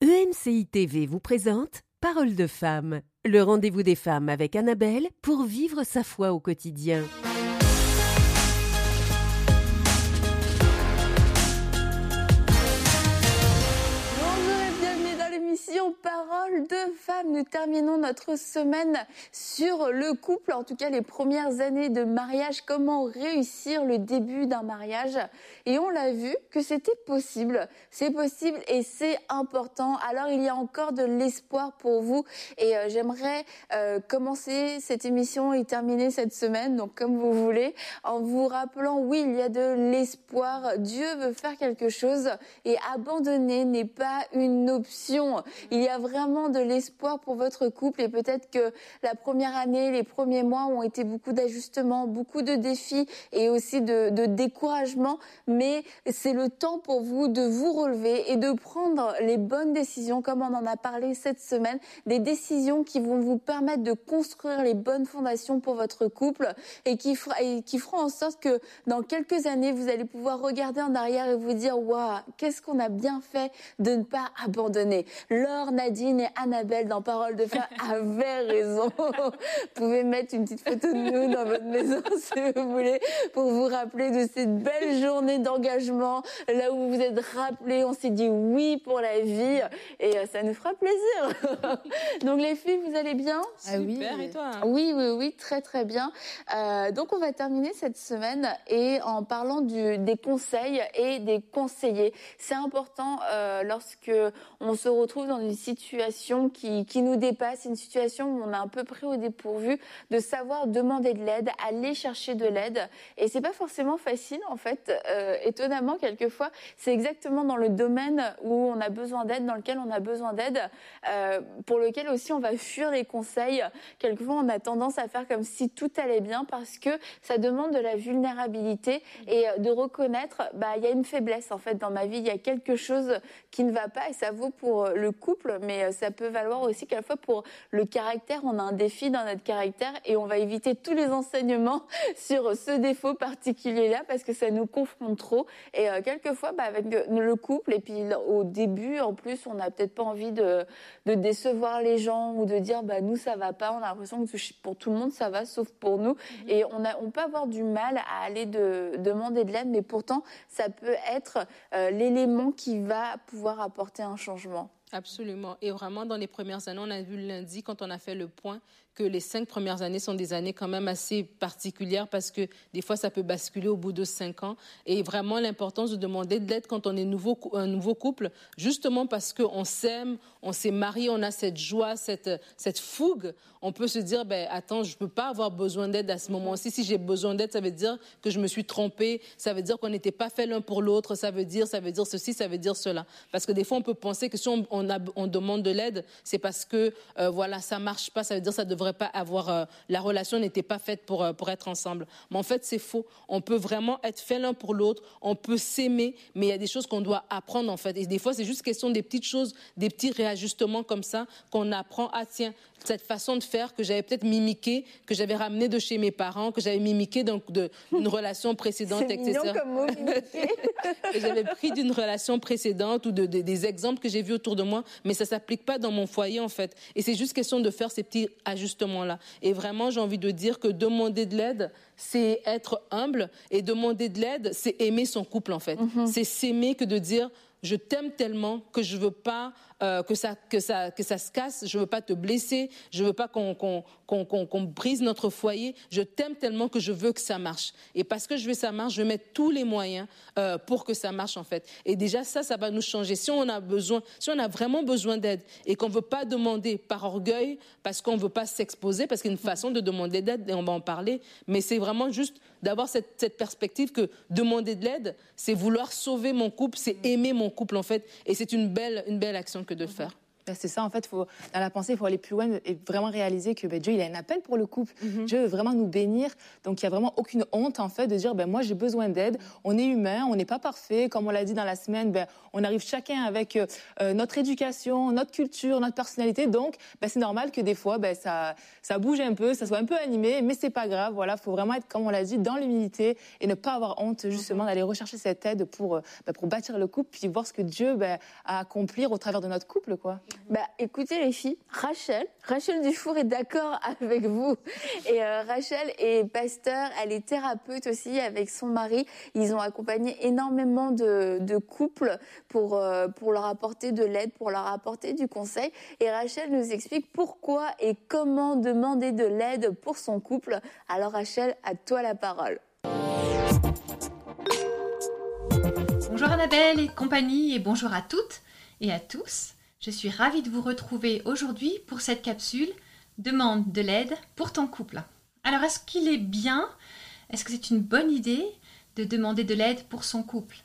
EMCI TV vous présente Parole de femme, le rendez-vous des femmes avec Annabelle pour vivre sa foi au quotidien. Parole de femme. Nous terminons notre semaine sur le couple, en tout cas les premières années de mariage, comment réussir le début d'un mariage. Et on l'a vu que c'était possible. C'est possible et c'est important. Alors il y a encore de l'espoir pour vous et j'aimerais commencer cette émission et terminer cette semaine, donc comme vous voulez, en vous rappelant, oui, il y a de l'espoir. Dieu veut faire quelque chose et abandonner n'est pas une option. Il y a vraiment de l'espoir pour votre couple et peut-être que la première année, les premiers mois ont été beaucoup d'ajustements, beaucoup de défis et aussi de découragement. Mais c'est le temps pour vous de vous relever et de prendre les bonnes décisions, comme on en a parlé cette semaine, des décisions qui vont vous permettre de construire les bonnes fondations pour votre couple et qui feront en sorte que dans quelques années, vous allez pouvoir regarder en arrière et vous dire « Waouh, qu'est-ce qu'on a bien fait de ne pas abandonner ». Laure, Nadine et Annabelle dans Parole de femme avaient raison. Vous pouvez mettre une petite photo de nous dans votre maison si vous voulez pour vous rappeler de cette belle journée d'engagement là où vous vous êtes rappelés, on s'est dit oui pour la vie et ça nous fera plaisir. Donc les filles, vous allez bien? Super, et toi? Oui, très très bien. Donc on va terminer cette semaine et en parlant des conseils et des conseillers. C'est important lorsque on se retrouve dans une situation qui nous dépasse, une situation où on est un peu pris au dépourvu, de savoir demander de l'aide, aller chercher de l'aide. Et c'est pas forcément facile en fait. Étonnamment, quelquefois, c'est exactement dans le domaine où on a besoin d'aide, dans lequel on a besoin d'aide, pour lequel aussi on va fuir les conseils. Quelquefois, on a tendance à faire comme si tout allait bien parce que ça demande de la vulnérabilité et de reconnaître, il y a une faiblesse en fait dans ma vie, il y a quelque chose qui ne va pas et ça vaut pour le couple, mais ça peut valoir aussi quelquefois pour le caractère. On a un défi dans notre caractère et on va éviter tous les enseignements sur ce défaut particulier-là parce que ça nous confronte trop. Et quelquefois, avec le couple, et puis au début, en plus, on n'a peut-être pas envie de décevoir les gens ou de dire nous, ça va pas. On a l'impression que pour tout le monde, ça va, sauf pour nous. Et on peut avoir du mal à aller demander de l'aide, mais pourtant, ça peut être l'élément qui va pouvoir apporter un changement. Absolument. Et vraiment, dans les premières années, on a vu lundi, quand on a fait le point, que les 5 premières années sont des années quand même assez particulières parce que des fois, ça peut basculer au bout de 5 ans. Et vraiment, l'importance de demander de l'aide quand on est un nouveau couple, justement parce qu'on s'aime, on s'est marié, on a cette joie, cette fougue. On peut se dire, attends, je peux pas avoir besoin d'aide à ce moment-ci. Si j'ai besoin d'aide, ça veut dire que je me suis trompée. Ça veut dire qu'on n'était pas fait l'un pour l'autre. Ça veut dire ceci, ça veut dire cela. Parce que des fois, on peut penser que si on demande de l'aide, c'est parce que, ça marche pas. Ça veut dire que ça devrait pas avoir, la relation n'était pas faite pour être ensemble. Mais en fait, c'est faux. On peut vraiment être fait l'un pour l'autre. On peut s'aimer, mais il y a des choses qu'on doit apprendre, en fait. Et des fois, c'est juste question des petites choses, des petits réajustements comme ça qu'on apprend. Ah, tiens, cette façon de faire que j'avais peut-être mimiqué, que j'avais ramené de chez mes parents, que j'avais mimiqué d'une relation précédente, c'est etc. Mignon comme mot, mimiqué. Que j'avais pris d'une relation précédente ou des exemples que j'ai vus autour de moi, mais ça s'applique pas dans mon foyer, en fait. Et c'est juste question de faire ces petits ajustements-là. Et vraiment, j'ai envie de dire que demander de l'aide, c'est être humble, et demander de l'aide, c'est aimer son couple, en fait. C'est s'aimer que de dire, je t'aime tellement que je veux pas que ça se casse, je veux pas te blesser, je veux pas qu'on brise notre foyer, je t'aime tellement que je veux que ça marche. Et parce que je veux que ça marche, je vais mettre tous les moyens pour que ça marche, en fait. Et déjà ça va nous changer. Si on a vraiment besoin d'aide et qu'on veut pas demander par orgueil, parce qu'on veut pas s'exposer, parce qu'il y a une façon de demander d'aide et on va en parler, mais c'est vraiment juste d'avoir cette perspective que demander de l'aide, c'est vouloir sauver mon couple, c'est aimer mon couple, en fait, et c'est une belle action que de le faire. Ben, c'est ça, en fait, dans la pensée, il faut aller plus loin et vraiment réaliser que Dieu, il a un appel pour le couple. Dieu veut vraiment nous bénir. Donc, il n'y a vraiment aucune honte, en fait, de dire, moi, j'ai besoin d'aide. On est humain, on n'est pas parfait. Comme on l'a dit dans la semaine, on arrive chacun avec notre éducation, notre culture, notre personnalité. Donc, c'est normal que des fois, ça bouge un peu, ça soit un peu animé, mais c'est pas grave. Voilà, faut vraiment être, comme on l'a dit, dans l'humilité et ne pas avoir honte, justement, d'aller rechercher cette aide pour bâtir le couple, puis voir ce que Dieu a à accomplir au travers de notre couple, quoi. Écoutez les filles, Rachel Dufour est d'accord avec vous. Et Rachel est pasteur, elle est thérapeute aussi avec son mari. Ils ont accompagné énormément de couples pour leur apporter de l'aide, pour leur apporter du conseil. Et Rachel nous explique pourquoi et comment demander de l'aide pour son couple. Alors Rachel, à toi la parole. Bonjour Annabelle et compagnie et bonjour à toutes et à tous. Je suis ravie de vous retrouver aujourd'hui pour cette capsule « Demande de l'aide pour ton couple ». Alors, est-ce qu'il est bien, est-ce que c'est une bonne idée de demander de l'aide pour son couple?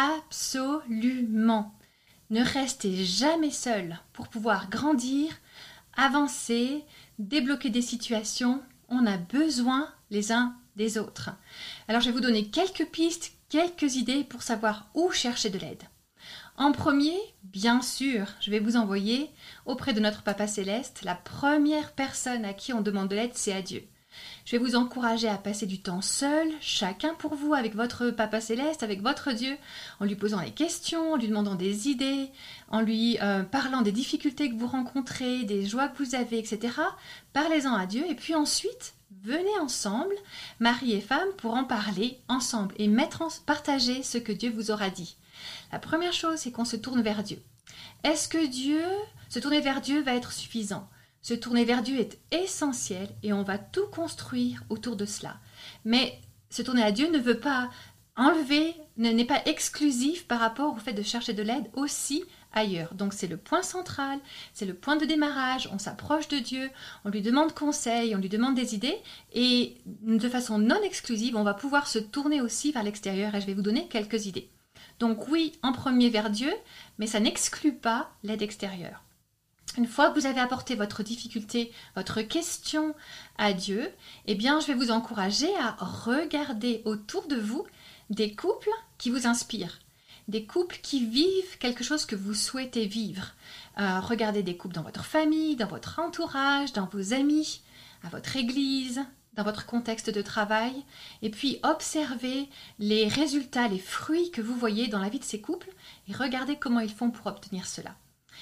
Absolument. Ne restez jamais seul pour pouvoir grandir, avancer, débloquer des situations. On a besoin les uns des autres. Alors, je vais vous donner quelques pistes, quelques idées pour savoir où chercher de l'aide. En premier, bien sûr, je vais vous envoyer auprès de notre Papa Céleste. La première personne à qui on demande de l'aide, c'est à Dieu. Je vais vous encourager à passer du temps seul, chacun pour vous, avec votre Papa Céleste, avec votre Dieu, en lui posant les questions, en lui demandant des idées, en lui parlant des difficultés que vous rencontrez, des joies que vous avez, etc. Parlez-en à Dieu et puis ensuite, venez ensemble, mari et femme, pour en parler ensemble et partager ce que Dieu vous aura dit. La première chose, c'est qu'on se tourne vers Dieu. Est-ce que se tourner vers Dieu va être suffisant? Se tourner vers Dieu est essentiel et on va tout construire autour de cela. Mais se tourner à Dieu ne veut pas enlever, n'est pas exclusif par rapport au fait de chercher de l'aide aussi ailleurs. Donc c'est le point central, c'est le point de démarrage, on s'approche de Dieu, on lui demande conseil, on lui demande des idées et de façon non exclusive, on va pouvoir se tourner aussi vers l'extérieur et je vais vous donner quelques idées. Donc oui, en premier vers Dieu, mais ça n'exclut pas l'aide extérieure. Une fois que vous avez apporté votre difficulté, votre question à Dieu, eh bien, je vais vous encourager à regarder autour de vous des couples qui vous inspirent, des couples qui vivent quelque chose que vous souhaitez vivre. Regardez des couples dans votre famille, dans votre entourage, dans vos amis, à votre église, dans votre contexte de travail, et puis observez les résultats, les fruits que vous voyez dans la vie de ces couples, et regardez comment ils font pour obtenir cela.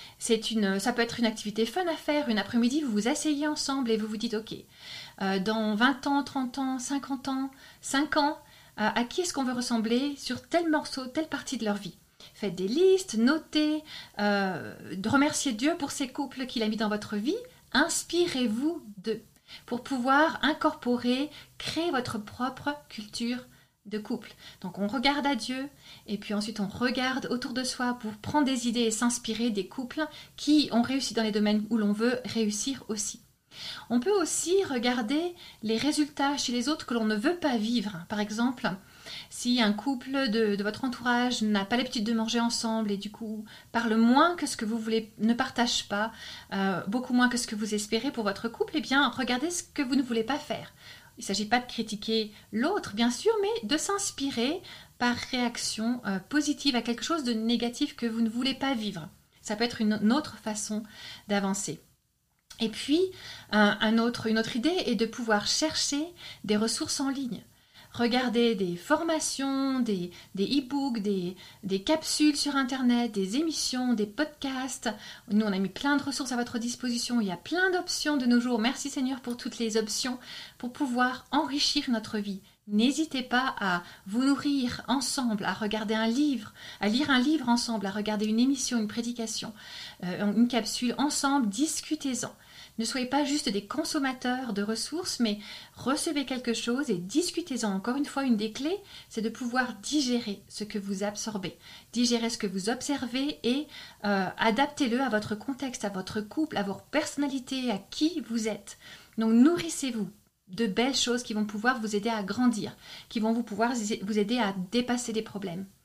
Ça peut être une activité fun à faire, une après-midi, vous vous asseyez ensemble et vous vous dites, ok, dans 20 ans, 30 ans, 50 ans, 5 ans, à qui est-ce qu'on veut ressembler sur tel morceau, telle partie de leur vie? Faites des listes, notez, remerciez Dieu pour ces couples qu'il a mis dans votre vie, inspirez-vous d'eux pour pouvoir incorporer, créer votre propre culture de couple. Donc on regarde à Dieu et puis ensuite on regarde autour de soi pour prendre des idées et s'inspirer des couples qui ont réussi dans les domaines où l'on veut réussir aussi. On peut aussi regarder les résultats chez les autres que l'on ne veut pas vivre. Par exemple, si un couple de votre entourage n'a pas l'habitude de manger ensemble et du coup parle moins que ce que vous voulez, ne partage pas, beaucoup moins que ce que vous espérez pour votre couple, eh bien regardez ce que vous ne voulez pas faire. Il ne s'agit pas de critiquer l'autre, bien sûr, mais de s'inspirer par réaction positive à quelque chose de négatif que vous ne voulez pas vivre. Ça peut être une autre façon d'avancer. Et puis, une autre idée est de pouvoir chercher des ressources en ligne. Regardez des formations, des e-books, des capsules sur Internet, des émissions, des podcasts. Nous, on a mis plein de ressources à votre disposition. Il y a plein d'options de nos jours. Merci Seigneur pour toutes les options pour pouvoir enrichir notre vie. N'hésitez pas à vous nourrir ensemble, à regarder un livre, à lire un livre ensemble, à regarder une émission, une prédication, une capsule ensemble. Discutez-en. Ne soyez pas juste des consommateurs de ressources, mais recevez quelque chose et discutez-en. Encore une fois, une des clés, c'est de pouvoir digérer ce que vous absorbez, digérer ce que vous observez et adaptez-le à votre contexte, à votre couple, à votre personnalité, à qui vous êtes. Donc nourrissez-vous de belles choses qui vont pouvoir vous aider à grandir, qui vont pouvoir vous aider à dépasser des problèmes.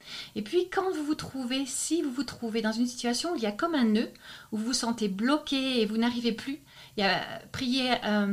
Et puis quand si vous vous trouvez dans une situation où il y a comme un nœud, où vous vous sentez bloqué et vous n'arrivez plus, prier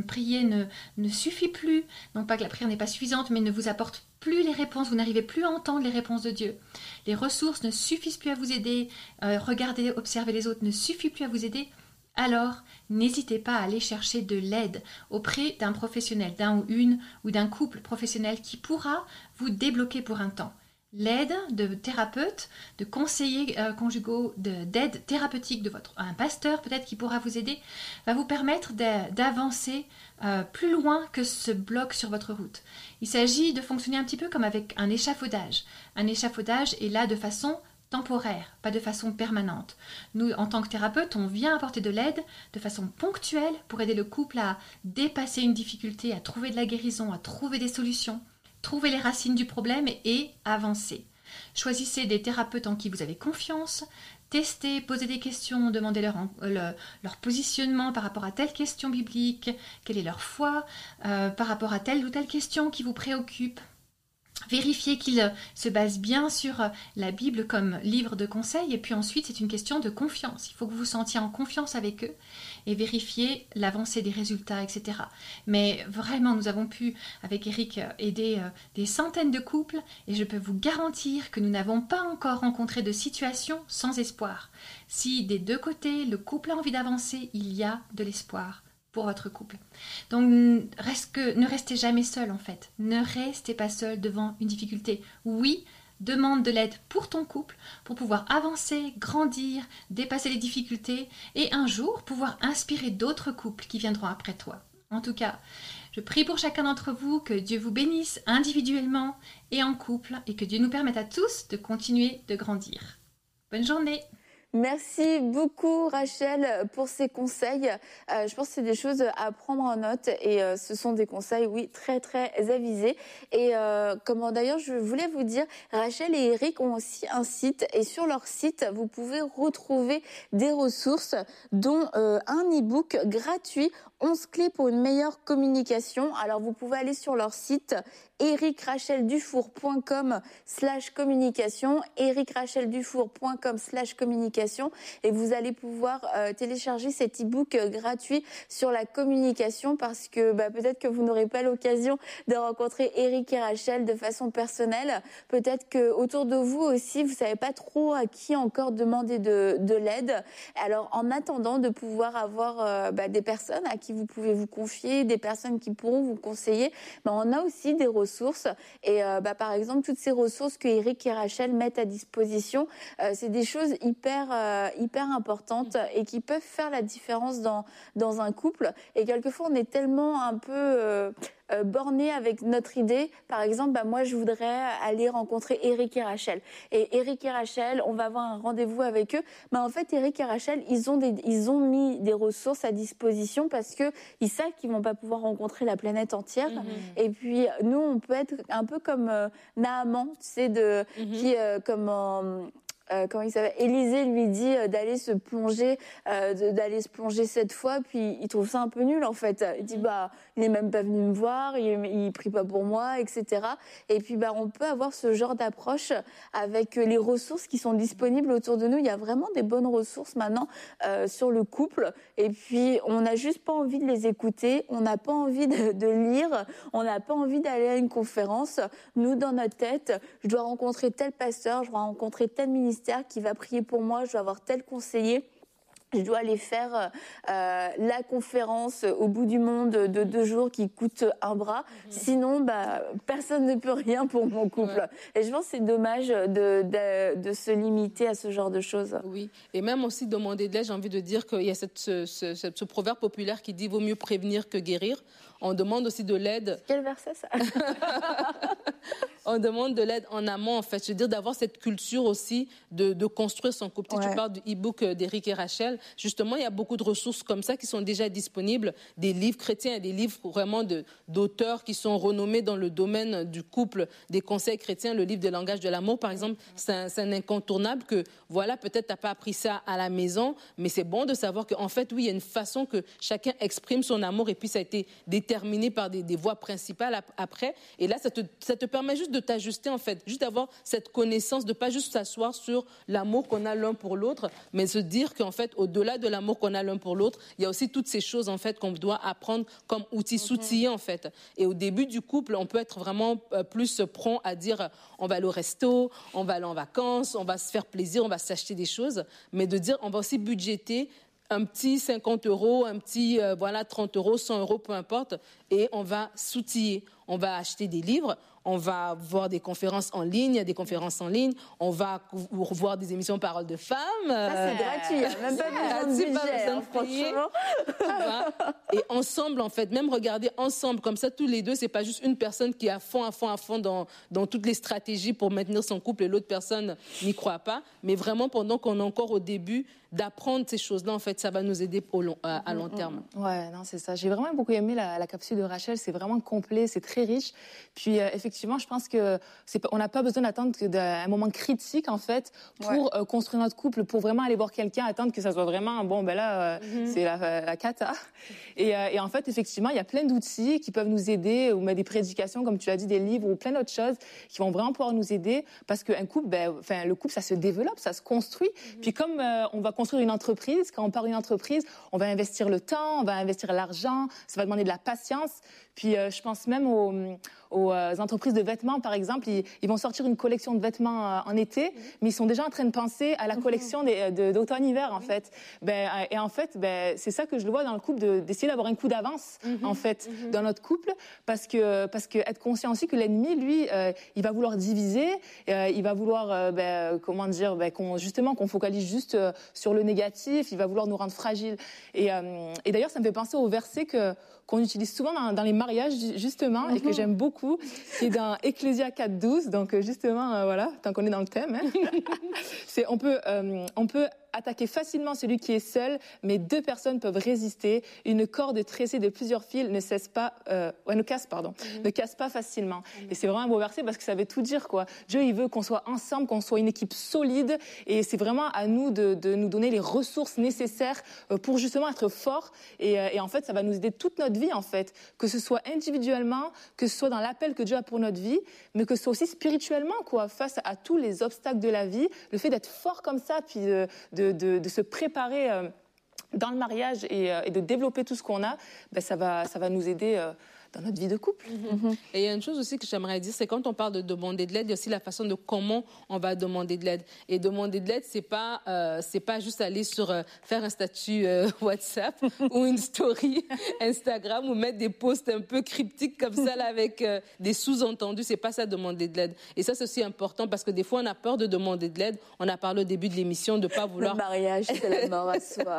ne suffit plus, non pas que la prière n'est pas suffisante, mais ne vous apporte plus les réponses, vous n'arrivez plus à entendre les réponses de Dieu. Les ressources ne suffisent plus à vous aider, regarder, observer les autres ne suffit plus à vous aider, alors n'hésitez pas à aller chercher de l'aide auprès d'un professionnel, ou d'un couple professionnel qui pourra vous débloquer pour un temps. L'aide de thérapeutes, de conseillers conjugaux, d'aide thérapeutique un pasteur peut-être qui pourra vous aider, va vous permettre d'avancer plus loin que ce bloc sur votre route. Il s'agit de fonctionner un petit peu comme avec un échafaudage. Un échafaudage est là de façon temporaire, pas de façon permanente. Nous, en tant que thérapeute, on vient apporter de l'aide de façon ponctuelle pour aider le couple à dépasser une difficulté, à trouver de la guérison, à trouver des solutions, trouver les racines du problème et avancer. Choisissez des thérapeutes en qui vous avez confiance, testez, posez des questions, demandez leur positionnement par rapport à telle question biblique, quelle est leur foi, par rapport à telle ou telle question qui vous préoccupe. Vérifiez qu'ils se basent bien sur la Bible comme livre de conseil et puis ensuite c'est une question de confiance. Il faut que vous vous sentiez en confiance avec eux et vérifier l'avancée des résultats, etc. Mais vraiment, nous avons pu, avec Eric, aider des centaines de couples et je peux vous garantir que nous n'avons pas encore rencontré de situation sans espoir. Si des deux côtés, le couple a envie d'avancer, il y a de l'espoir pour votre couple. Donc, ne restez jamais seul en fait. Ne restez pas seul devant une difficulté. Oui, demande de l'aide pour ton couple, pour pouvoir avancer, grandir, dépasser les difficultés et un jour pouvoir inspirer d'autres couples qui viendront après toi. En tout cas, je prie pour chacun d'entre vous que Dieu vous bénisse individuellement et en couple et que Dieu nous permette à tous de continuer de grandir. Bonne journée! Merci beaucoup Rachel pour ces conseils. Je pense que c'est des choses à prendre en note et ce sont des conseils, oui, très très avisés. Et d'ailleurs, je voulais vous dire, Rachel et Eric ont aussi un site et sur leur site, vous pouvez retrouver des ressources dont un e-book gratuit, 11 clés pour une meilleure communication. Alors vous pouvez aller sur leur site ericracheldufour.com/communication, ericracheldufour.com/communication et vous allez pouvoir télécharger cet e-book gratuit sur la communication parce que peut-être que vous n'aurez pas l'occasion de rencontrer Eric et Rachel de façon personnelle. Peut-être que autour de vous aussi, vous savez pas trop à qui encore demander de l'aide. Alors en attendant de pouvoir avoir des personnes à qui vous pouvez vous confier, des personnes qui pourront vous conseiller, on a aussi des ressources et par exemple toutes ces ressources que Eric et Rachel mettent à disposition, c'est des choses hyper importantes et qui peuvent faire la différence dans un couple. Et quelquefois on est tellement un peu borné avec notre idée. Par exemple, moi je voudrais aller rencontrer Eric et Rachel. Et Eric et Rachel, on va avoir un rendez-vous avec eux. En fait, Eric et Rachel, ils ont mis des ressources à disposition parce que ils savent qu'ils vont pas pouvoir rencontrer la planète entière. Et puis nous, on peut être un peu comme Naaman, tu sais, qui comment il s'appelle, Élisée lui dit d'aller se plonger 7 fois, puis il trouve ça un peu nul en fait. Il dit il est même pas venu me voir, il prie pas pour moi, etc. Et puis on peut avoir ce genre d'approche avec les ressources qui sont disponibles autour de nous. Il y a vraiment des bonnes ressources maintenant sur le couple. Et puis on n'a juste pas envie de les écouter, on n'a pas envie de lire, on n'a pas envie d'aller à une conférence. Nous, dans notre tête, je dois rencontrer tel pasteur, je dois rencontrer tel ministère qui va prier pour moi, je dois avoir tel conseiller. Je dois aller faire la conférence au bout du monde de 2 jours qui coûte un bras. Sinon, personne ne peut rien pour mon couple. Ouais. Et je pense que c'est dommage de se limiter à ce genre de choses. Oui, et même aussi demander de l'aide. J'ai envie de dire qu'il y a ce proverbe populaire qui dit « vaut mieux prévenir que guérir ». On demande aussi de l'aide. Quel verset ça? On demande de l'aide en amont, en fait. Je veux dire, d'avoir cette culture aussi de construire son couple. Ouais. Tu parles du e-book d'Éric et Rachel. justement, il y a beaucoup de ressources comme ça qui sont déjà disponibles, des livres chrétiens, des livres vraiment d'auteurs qui sont renommés dans le domaine du couple, des conseils chrétiens. Le livre des langages de l'amour, par exemple, c'est un incontournable que, voilà, peut-être t'as pas appris ça à la maison, mais c'est bon de savoir qu'en fait, oui, il y a une façon que chacun exprime son amour et puis ça a été déterminé par des voies principales après. Et là, ça te permet juste de t'ajuster, en fait, juste d'avoir cette connaissance, de pas juste s'asseoir sur l'amour qu'on a l'un pour l'autre, mais se dire qu'en fait, au-delà de l'amour qu'on a l'un pour l'autre, il y a aussi toutes ces choses, en fait, qu'on doit apprendre comme outils s'outiller, en fait. Et au début du couple, on peut être vraiment plus prompt à dire on va aller au resto, on va aller en vacances, on va se faire plaisir, on va s'acheter des choses, mais de dire on va aussi budgéter un petit 50 €, un petit 30 €, 100 €, peu importe, et on va s'outiller. On va acheter des livres, on va voir des conférences en ligne, on va voir des émissions Paroles de femmes. Ça, c'est gratuit, il n'y a même pas besoin de budget, franchement. Et ensemble, en fait, même regarder ensemble, comme ça, tous les deux, c'est pas juste une personne qui est à fond dans toutes les stratégies pour maintenir son couple et l'autre personne n'y croit pas, mais vraiment, pendant qu'on est encore au début, d'apprendre ces choses-là, en fait, ça va nous aider à long terme. Ouais, non, c'est ça. J'ai vraiment beaucoup aimé la capsule de Rachel. C'est vraiment complet, c'est très riche. Puis effectivement, je pense que on n'a pas besoin d'attendre un moment critique, en fait, pour construire notre couple, pour vraiment aller voir quelqu'un, attendre que ça soit vraiment c'est la cata. Et en fait, effectivement, il y a plein d'outils qui peuvent nous aider, ou même des prédications, comme tu l'as dit, des livres ou plein d'autres choses qui vont vraiment pouvoir nous aider, parce qu'un couple, le couple, ça se développe, ça se construit. Puis comme on va construire une entreprise, quand on part d'une entreprise, on va investir le temps, on va investir l'argent, ça va demander de la patience. Puis je pense même aux entreprises de vêtements, par exemple, ils vont sortir une collection de vêtements en été, mais ils sont déjà en train de penser à la collection d'automne-hiver, en fait. Et en fait, c'est ça que je le vois dans le couple, d'essayer d'avoir un coup d'avance, en fait, dans notre couple, parce que être conscient aussi que l'ennemi, lui, il va vouloir diviser, il va vouloir, qu'on focalise juste sur le négatif, il va vouloir nous rendre fragiles. Et d'ailleurs, ça me fait penser au verset qu'on utilise souvent dans les mariages, justement, et que j'aime beaucoup, qui est dans Ecclésias 4:12. Donc, justement, tant qu'on est dans le thème, c'est on peut attaquer facilement celui qui est seul, mais deux personnes peuvent résister. Une corde tressée de plusieurs fils ne casse pas facilement. Et c'est vraiment un beau verset parce que ça veut tout dire, quoi. Dieu, il veut qu'on soit ensemble, qu'on soit une équipe solide, et c'est vraiment à nous de nous donner les ressources nécessaires pour justement être forts. Et en fait, ça va nous aider toute notre vie, en fait, que ce soit individuellement, que ce soit dans l'appel que Dieu a pour notre vie, mais que ce soit aussi spirituellement, quoi, face à tous les obstacles de la vie, le fait d'être fort comme ça, puis de se préparer dans le mariage et de développer tout ce qu'on a, ça va nous aider dans notre vie de couple. Et il y a une chose aussi que j'aimerais dire, c'est quand on parle de demander de l'aide, il y a aussi la façon de comment on va demander de l'aide. Et demander de l'aide, c'est pas juste aller faire un statut WhatsApp ou une story Instagram ou mettre des posts un peu cryptiques comme ça là, avec des sous-entendus. C'est pas ça, demander de l'aide. Et ça, c'est aussi important parce que des fois, on a peur de demander de l'aide. On a parlé au début de l'émission de pas vouloir... Le mariage, c'est la mort à soi.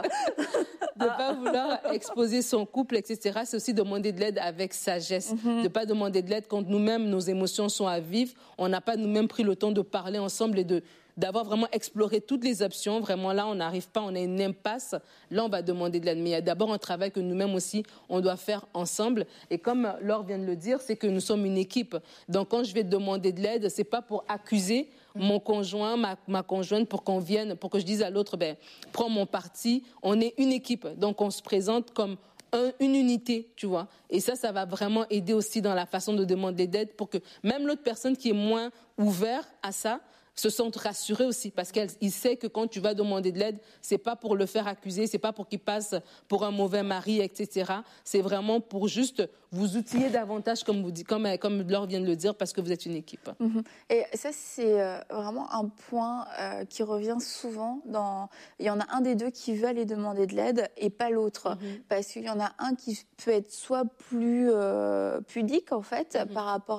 De pas vouloir exposer son couple, etc. C'est aussi demander de l'aide avec sagesse, de pas demander de l'aide quand nous-mêmes, nos émotions sont à vif. On n'a pas nous-mêmes pris le temps de parler ensemble et d'avoir vraiment exploré toutes les options. Vraiment, là, on n'arrive pas, on a une impasse. Là, on va demander de l'aide. Mais il y a d'abord un travail que nous-mêmes aussi, on doit faire ensemble. Et comme Laure vient de le dire, c'est que nous sommes une équipe. Donc, quand je vais demander de l'aide, c'est pas pour accuser mon conjoint, ma conjointe, pour qu'on vienne, pour que je dise à l'autre, prends mon parti. On est une équipe. Donc, on se présente comme une unité, tu vois. Et ça va vraiment aider aussi dans la façon de demander d'aide pour que même l'autre personne qui est moins ouverte à ça se sente rassurée aussi, parce qu'il sait que quand tu vas demander de l'aide, c'est pas pour le faire accuser, c'est pas pour qu'il passe pour un mauvais mari, etc. C'est vraiment pour juste vous outiller davantage, comme Laure vient de le dire, parce que vous êtes une équipe. Et ça, c'est vraiment un point qui revient souvent. Il y en a un des deux qui veut aller demander de l'aide et pas l'autre, parce qu'il y en a un qui peut être soit plus pudique, en fait, par rapport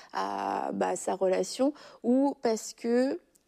à sa relation, ou parce que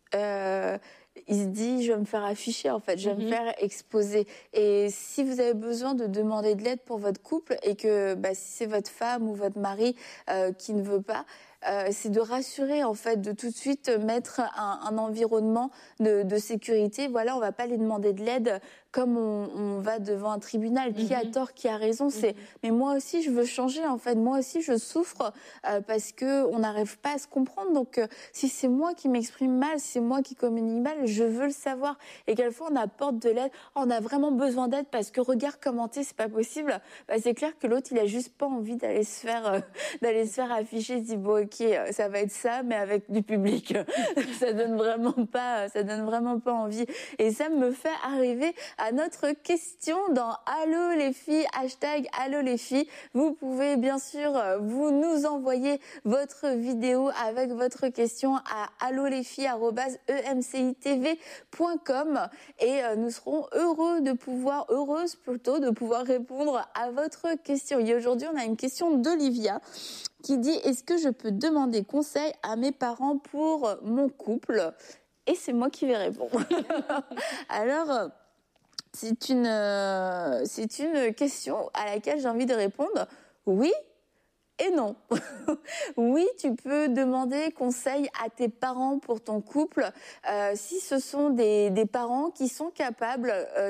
il se dit, je vais me faire afficher, en fait, je vais me faire exposer. Et si vous avez besoin de demander de l'aide pour votre couple et que si c'est votre femme ou votre mari qui ne veut pas, c'est de rassurer, en fait, de tout de suite mettre un environnement de sécurité. Voilà, on va pas les demander de l'aide comme on va devant un tribunal. Qui a tort, qui a raison, mais moi aussi, je veux changer, en fait. Moi aussi, je souffre parce qu'on n'arrive pas à se comprendre. Donc, si c'est moi qui m'exprime mal, si c'est moi qui communique mal, je veux le savoir. Et quelquefois, on apporte de l'aide. On a vraiment besoin d'aide parce que regarde commenter, c'est pas possible. C'est clair que l'autre, il a juste pas envie d'aller se faire afficher. Il se dit, bon, ok, ça va être ça, mais avec du public. ça donne vraiment pas envie. Et ça me fait arriver à notre question dans Allô les filles, #Allô les filles. Vous pouvez bien sûr vous nous envoyer votre vidéo avec votre question à allolesfilles@emcitv.com et nous serons heureuses de pouvoir répondre à votre question. Et aujourd'hui, on a une question d'Olivia qui dit: est-ce que je peux demander conseil à mes parents pour mon couple? Et c'est moi qui vais répondre. Alors, c'est une question à laquelle j'ai envie de répondre oui et non. Oui, tu peux demander conseil à tes parents pour ton couple si ce sont des parents qui sont capables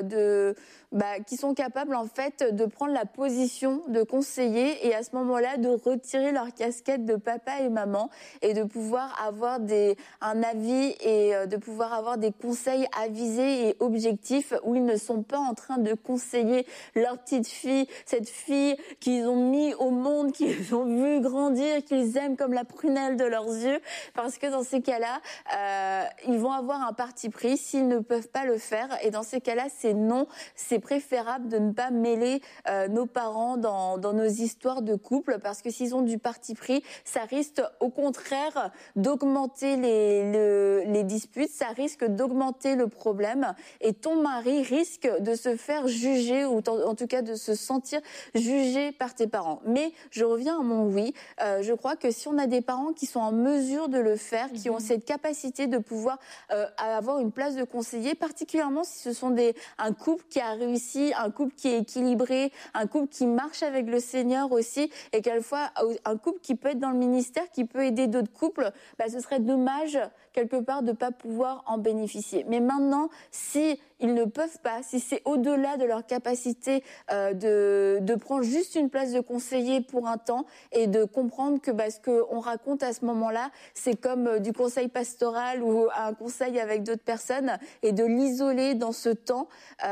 en fait de prendre la position de conseiller et à ce moment-là de retirer leur casquette de papa et maman et de pouvoir avoir un avis et de pouvoir avoir des conseils avisés et objectifs où ils ne sont pas en train de conseiller leur petite fille, cette fille qu'ils ont mis au monde, qu'ils ont vu grandir, qu'ils aiment comme la prunelle de leurs yeux, parce que dans ces cas-là, ils vont avoir un parti pris s'ils ne peuvent pas le faire. Et dans ces cas-là, c'est non. C'est préférable de ne pas mêler nos parents dans nos histoires de couple, parce que s'ils ont du parti pris, ça risque au contraire d'augmenter les disputes, ça risque d'augmenter le problème, et ton mari risque de se faire juger, ou en tout cas de se sentir jugé par tes parents. Mais je reviens à mon oui. Je crois que si on a des parents qui sont en mesure de le faire, qui ont cette capacité de pouvoir avoir une place de conseiller, particulièrement si ce sont un couple qui a réussi, un couple qui est équilibré, un couple qui marche avec le Seigneur aussi, et quelquefois un couple qui peut être dans le ministère, qui peut aider d'autres couples, ce serait dommage quelque part de ne pas pouvoir en bénéficier. Mais maintenant, si ils ne peuvent pas, si c'est au-delà de leur capacité de prendre juste une place de conseiller pour un temps et de comprendre que ce qu'on raconte à ce moment-là, c'est comme du conseil pastoral ou un conseil avec d'autres personnes, et de l'isoler dans ce temps,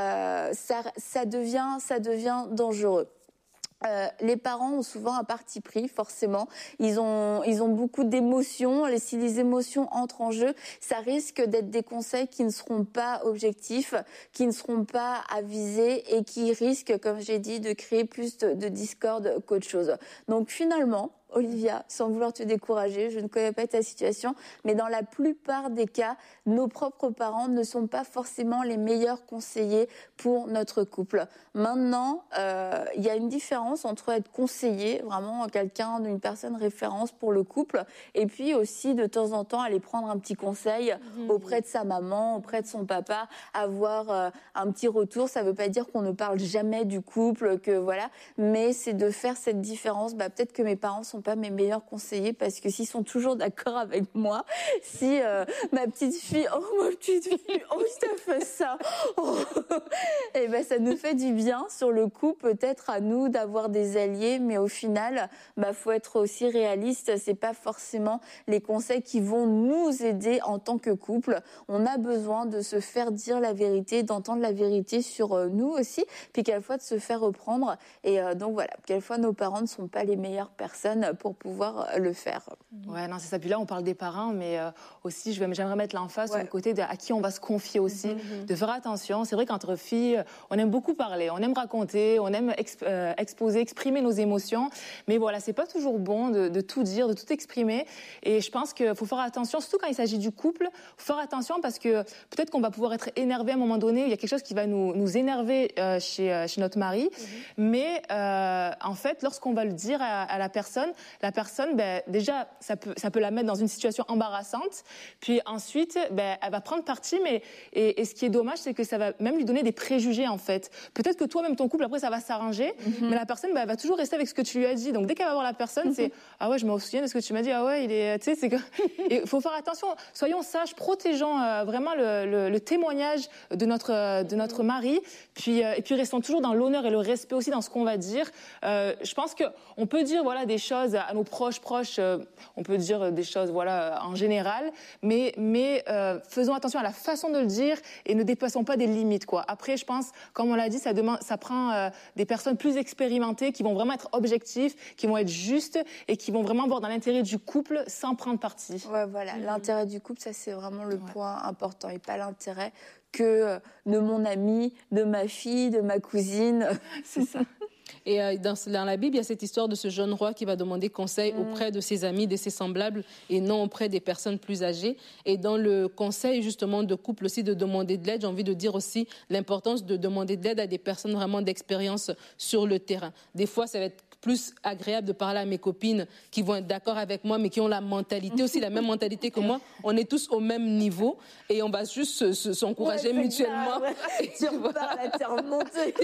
ça devient dangereux. Les parents ont souvent un parti pris, forcément. Ils ont beaucoup d'émotions. Si les émotions entrent en jeu, ça risque d'être des conseils qui ne seront pas objectifs, qui ne seront pas avisés et qui risquent, comme j'ai dit, de créer plus de discorde qu'autre chose. Donc finalement, Olivia, sans vouloir te décourager, je ne connais pas ta situation, mais dans la plupart des cas, nos propres parents ne sont pas forcément les meilleurs conseillers pour notre couple. Maintenant, il y a une différence entre être conseiller, vraiment une personne référence pour le couple, et puis aussi de temps en temps aller prendre un petit conseil auprès de sa maman, auprès de son papa, avoir un petit retour. Ça ne veut pas dire qu'on ne parle jamais du couple, mais c'est de faire cette différence. Peut-être que mes parents sont pas mes meilleurs conseillers, parce que s'ils sont toujours d'accord avec moi, si ma petite fille, je t'ai fait ça, et ça nous fait du bien sur le coup, peut-être à nous d'avoir des alliés, mais au final, faut être aussi réaliste. C'est pas forcément les conseils qui vont nous aider en tant que couple. On a besoin de se faire dire la vérité, d'entendre la vérité sur nous aussi, puis quelquefois de se faire reprendre. Et donc voilà, quelquefois nos parents ne sont pas les meilleures personnes pour pouvoir le faire. Ouais, non, c'est ça. Puis là, on parle des parents, mais aussi, j'aimerais mettre l'emphase sur le côté à qui on va se confier aussi, de faire attention. C'est vrai qu'entre filles, on aime beaucoup parler, on aime raconter, on aime exprimer nos émotions, mais voilà, c'est pas toujours bon de tout dire, de tout exprimer. Et je pense qu'il faut faire attention, surtout quand il s'agit du couple, faut faire attention, parce que peut-être qu'on va pouvoir être énervé à un moment donné, il y a quelque chose qui va nous énerver chez notre mari, mais en fait, lorsqu'on va le dire à la personne, la personne, déjà, ça peut la mettre dans une situation embarrassante. Puis ensuite, elle va prendre parti, et ce qui est dommage, c'est que ça va même lui donner des préjugés, en fait. Peut-être que toi-même, ton couple, après, ça va s'arranger, mais la personne, elle va toujours rester avec ce que tu lui as dit. Donc, dès qu'elle va voir la personne, c'est « Ah ouais, je me souviens de ce que tu m'as dit. Ah ouais, il est... » Tu sais, c'est que... Il faut faire attention. Soyons sages, protégeons vraiment le témoignage de notre mari. Et puis, restons toujours dans l'honneur et le respect aussi dans ce qu'on va dire. Je pense qu'on peut dire des choses à nos proches, on peut dire des choses en général, mais faisons attention à la façon de le dire et ne dépassons pas des limites, quoi. Après, je pense, comme on l'a dit, ça prend des personnes plus expérimentées qui vont vraiment être objectives, qui vont être justes et qui vont vraiment voir dans l'intérêt du couple sans prendre parti. Ouais, voilà, l'intérêt du couple, ça c'est vraiment le point important et pas l'intérêt que de mon ami, de ma fille, de ma cousine. C'est ça. Et dans la Bible, il y a cette histoire de ce jeune roi qui va demander conseil auprès de ses amis, de ses semblables, et non auprès des personnes plus âgées. Et dans le conseil, justement, de couple aussi, de demander de l'aide, j'ai envie de dire aussi l'importance de demander de l'aide à des personnes vraiment d'expérience sur le terrain. Des fois, ça va être plus agréable de parler à mes copines qui vont être d'accord avec moi, mais qui ont la mentalité aussi, la même mentalité que moi. On est tous au même niveau et on va juste s'encourager mutuellement. Tu repars la terre remontée,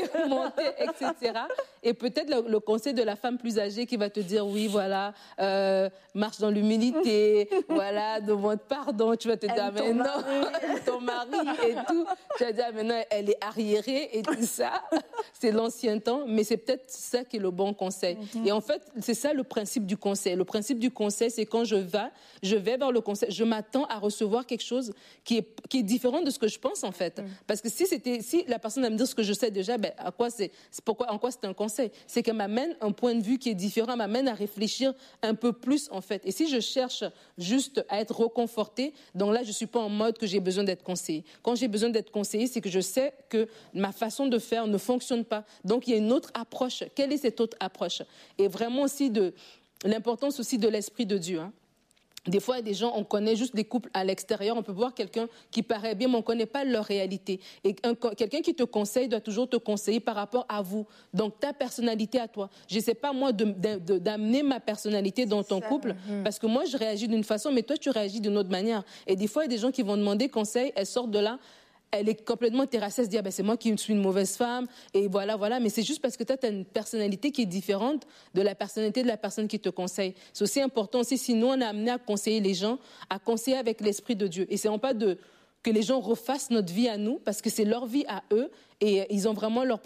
etc. Et peut-être le conseil de la femme plus âgée qui va te dire, oui, voilà, marche dans l'humilité, voilà, demande pardon. Tu vas te dire, mais non, ton mari et tout. Tu vas dire, mais non, elle est arriérée et tout ça. C'est l'ancien temps, mais c'est peut-être ça qui est le bon conseil. Et en fait, c'est ça le principe du conseil. Le principe du conseil, c'est quand je vais vers le conseil, je m'attends à recevoir quelque chose qui est différent de ce que je pense, en fait. Parce que si la personne va me dire ce que je sais déjà, en quoi c'est un conseil? C'est qu'elle m'amène un point de vue qui est différent, elle m'amène à réfléchir un peu plus, en fait. Et si je cherche juste à être reconfortée, donc là, je suis pas en mode que j'ai besoin d'être conseillée. Quand j'ai besoin d'être conseillée, c'est que je sais que ma façon de faire ne fonctionne pas. Donc, il y a une autre approche. Quelle est cette autre approche? Et vraiment aussi l'importance aussi de l'Esprit de Dieu. Des fois, il y a des gens, on connaît juste des couples à l'extérieur, on peut voir quelqu'un qui paraît bien, mais on ne connaît pas leur réalité. Et quelqu'un qui te conseille doit toujours te conseiller par rapport à vous. Donc, ta personnalité à toi. Je ne sais pas, moi, d'amener ma personnalité dans ton couple, parce que moi, je réagis d'une façon, mais toi, tu réagis d'une autre manière. Et des fois, il y a des gens qui vont demander conseil, elles sortent de là, elle est complètement terrassée, elle se dit c'est moi qui suis une mauvaise femme et voilà, mais c'est juste parce que toi tu as une personnalité qui est différente de la personnalité de la personne qui te conseille. C'est aussi important aussi, si nous on est amené à conseiller les gens, à conseiller avec l'Esprit de Dieu, et c'est non pas que les gens refassent notre vie à nous, parce que c'est leur vie à eux et ils ont vraiment leur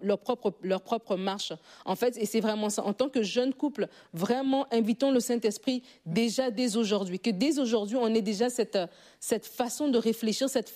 propre marche, en fait. Et c'est vraiment ça. En tant que jeune couple, vraiment invitons le Saint-Esprit déjà dès aujourd'hui, que dès aujourd'hui on ait déjà cette façon de réfléchir, cette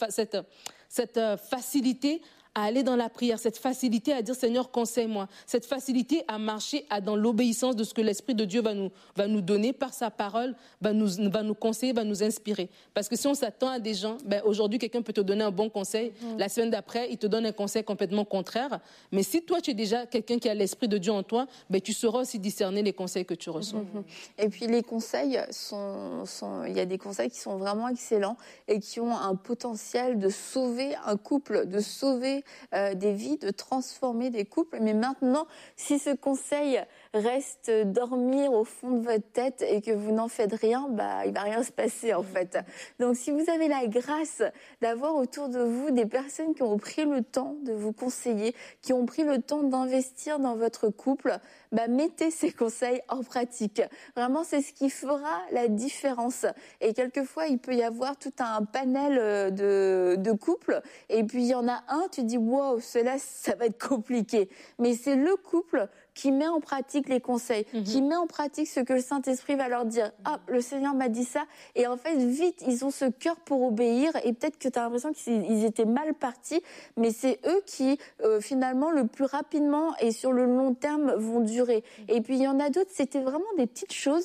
facilité à aller dans la prière, cette facilité à dire Seigneur, conseille-moi, cette facilité à marcher dans l'obéissance de ce que l'Esprit de Dieu va nous donner par sa parole, va nous conseiller, va nous inspirer. Parce que si on s'attend à des gens, aujourd'hui quelqu'un peut te donner un bon conseil, la semaine d'après il te donne un conseil complètement contraire, mais si toi tu es déjà quelqu'un qui a l'Esprit de Dieu en toi, tu sauras aussi discerner les conseils que tu reçois. Et puis les conseils il y a des conseils qui sont vraiment excellents et qui ont un potentiel de sauver un couple, de sauver des vies, de transformer des couples. Mais maintenant, si ce conseil reste dormir au fond de votre tête et que vous n'en faites rien, il va rien se passer, en fait. Donc, si vous avez la grâce d'avoir autour de vous des personnes qui ont pris le temps de vous conseiller, qui ont pris le temps d'investir dans votre couple, mettez ces conseils en pratique. Vraiment, c'est ce qui fera la différence. Et quelquefois, il peut y avoir tout un panel de couples. Et puis, il y en a un, tu dis, wow, cela, ça va être compliqué. Mais c'est le couple qui met en pratique les conseils, qui met en pratique ce que le Saint-Esprit va leur dire. Ah, le Seigneur m'a dit ça. Et en fait, vite, ils ont ce cœur pour obéir. Et peut-être que tu as l'impression qu'ils étaient mal partis, mais c'est eux qui, finalement, le plus rapidement et sur le long terme, vont durer. Et puis, il y en a d'autres, c'était vraiment des petites choses,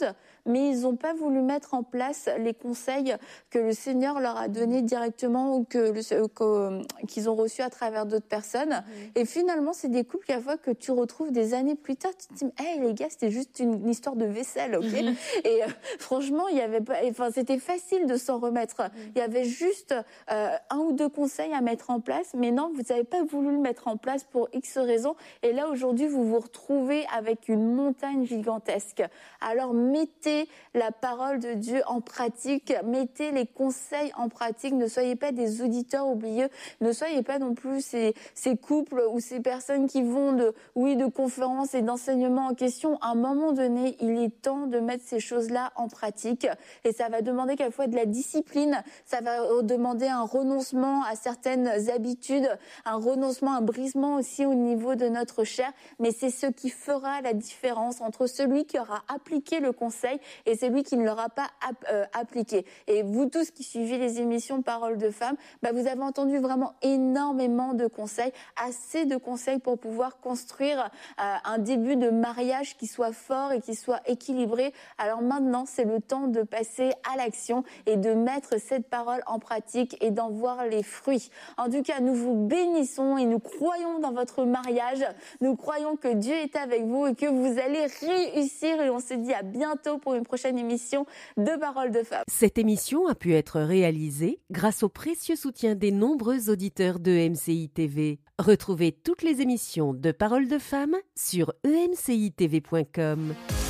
mais ils n'ont pas voulu mettre en place les conseils que le Seigneur leur a donnés directement ou qu'ils ont reçus à travers d'autres personnes. Et finalement, c'est des couples à fois que tu retrouves des années plus tard. Tu te dis, hey, les gars, c'était juste une histoire de vaisselle, ok? Et franchement, il y avait pas, enfin, c'était facile de s'en remettre. Il y avait juste un ou deux conseils à mettre en place, mais non, vous n'avez pas voulu le mettre en place pour X raisons. Et là, aujourd'hui, vous vous retrouvez avec une montagne gigantesque. Alors, mettez la parole de Dieu en pratique, mettez les conseils en pratique. Ne soyez pas des auditeurs oublieux, ne soyez pas non plus ces couples ou ces personnes qui vont de conférences et d'enseignements en question. À un moment donné, il est temps de mettre ces choses-là en pratique. Et ça va demander quelquefois de la discipline, ça va demander un renoncement à certaines habitudes, un renoncement, un brisement aussi au niveau de notre chair. Mais c'est ce qui fera la différence entre celui qui aura appliqué le conseil et celui qui ne l'aura pas appliqué. Et vous tous qui suivez les émissions Paroles de Femmes, vous avez entendu vraiment énormément de conseils, assez de conseils pour pouvoir construire un début de mariage qui soit fort et qui soit équilibré. Alors maintenant, c'est le temps de passer à l'action et de mettre cette parole en pratique et d'en voir les fruits. En tout cas, nous vous bénissons et nous croyons dans votre mariage. Nous croyons que Dieu est avec vous et que vous allez réussir. Et on se dit à bientôt pour une prochaine émission de Paroles de Femmes. Cette émission a pu être réalisée grâce au précieux soutien des nombreux auditeurs de MCI TV. Retrouvez toutes les émissions de Paroles de Femmes sur emcitv.com.